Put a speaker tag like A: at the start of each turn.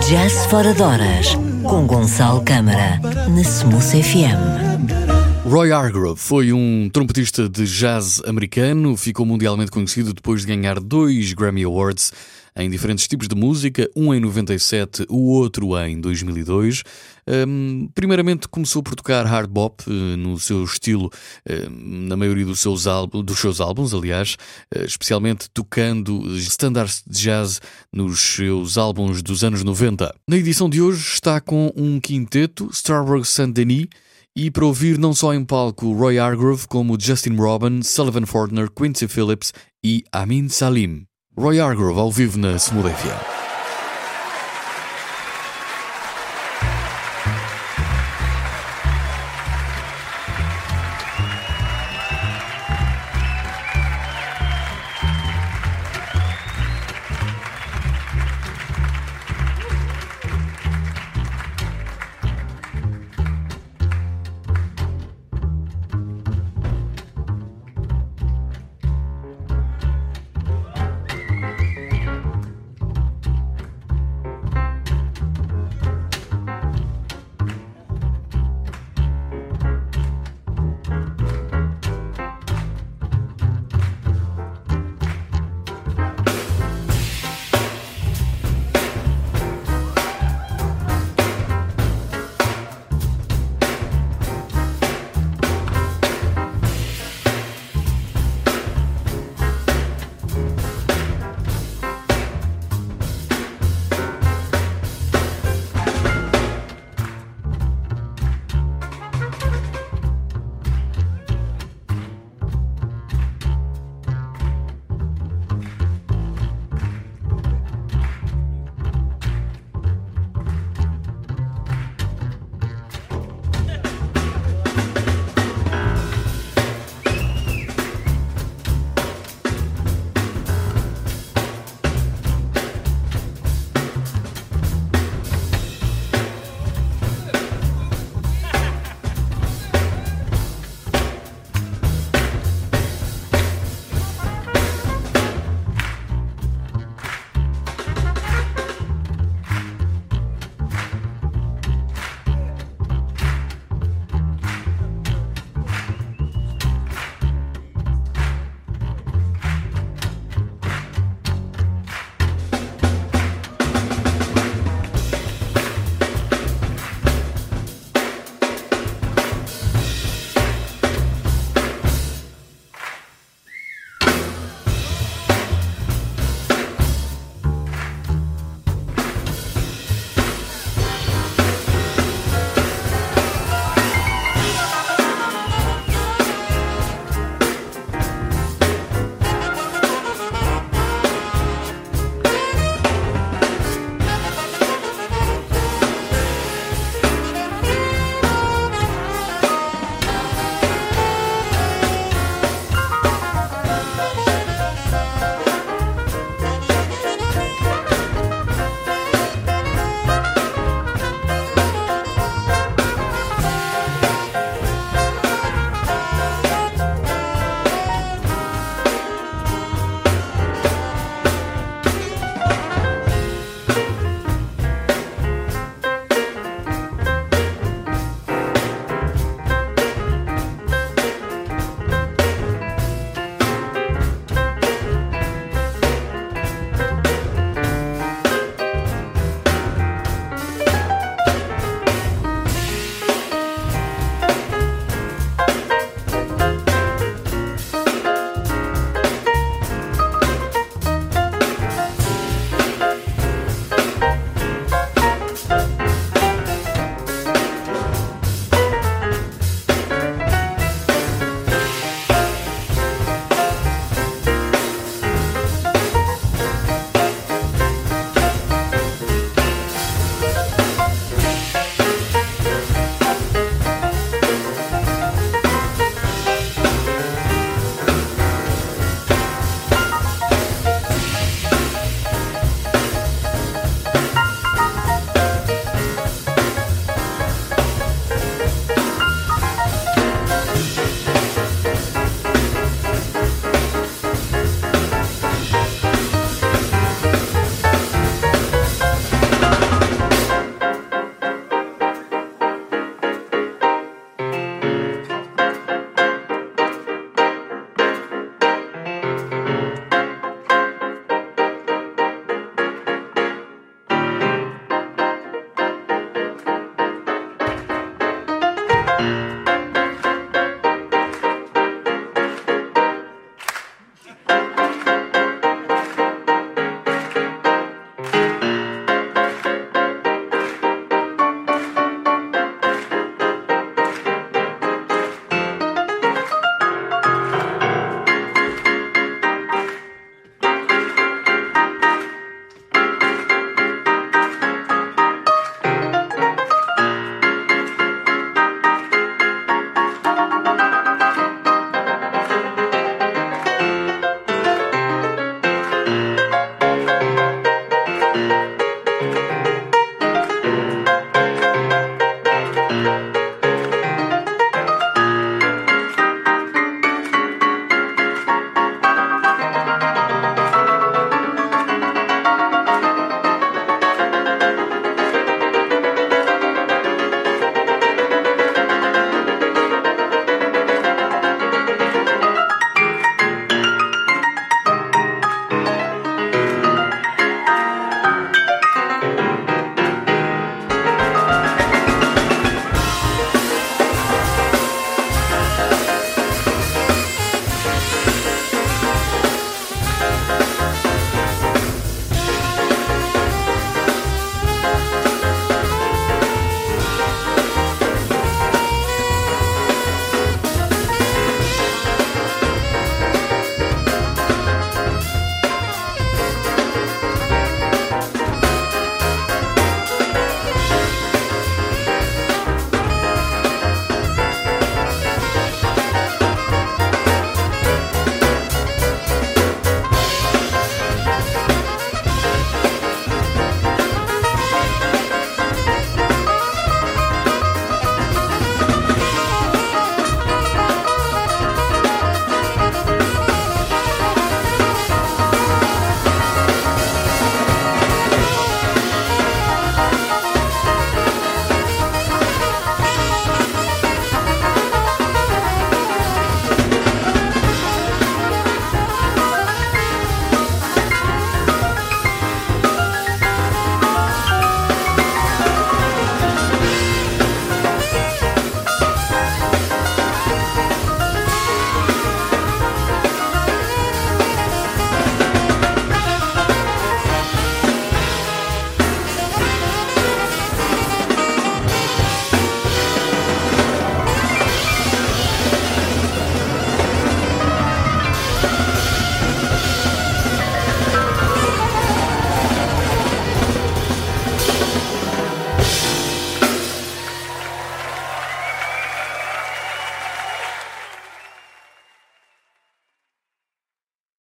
A: Jazz Fora de Horas, com Gonçalo Câmara, na Smooth FM.
B: Roy Hargrove foi um trompetista de jazz americano, ficou mundialmente conhecido depois de ganhar 2 Grammy Awards em diferentes tipos de música, um em 97, o outro em 2002. Primeiramente começou por tocar hard bop no seu estilo, na maioria dos seus álbuns, aliás, especialmente tocando standards de jazz nos seus álbuns dos anos 90. Na edição de hoje está com um quinteto, Starburg Saint-Denis, e para ouvir não só em palco Roy Hargrove, como Justin Robin, Sullivan Fortner, Quincy Phillips e Amin Salim. Roy Hargrove ao vivo na Smooth FM.